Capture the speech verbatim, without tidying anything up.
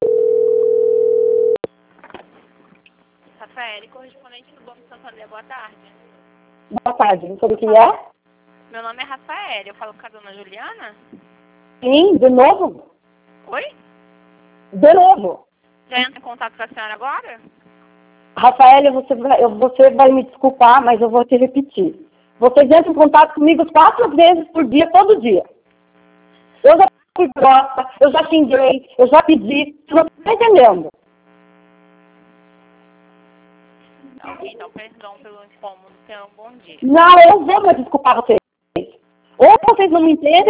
Rafael, correspondente do Banco Santander, boa tarde. Boa tarde, não sabe o que é? Meu nome é Rafael, eu falo com a dona Juliana? Sim, de novo? Oi? De novo. Já entra em contato com a senhora agora? Rafael, você vai, eu- você vai me desculpar, mas eu vou te repetir. Vocês entram em contato comigo quatro vezes por dia, todo dia. Eu já fui grossa, eu já xinguei, eu já pedi, você não está entendendo. Ok, então perdão pelo incômodo, tenha um bom dia. Não, eu vou me desculpar vocês. Ou vocês não me entendem,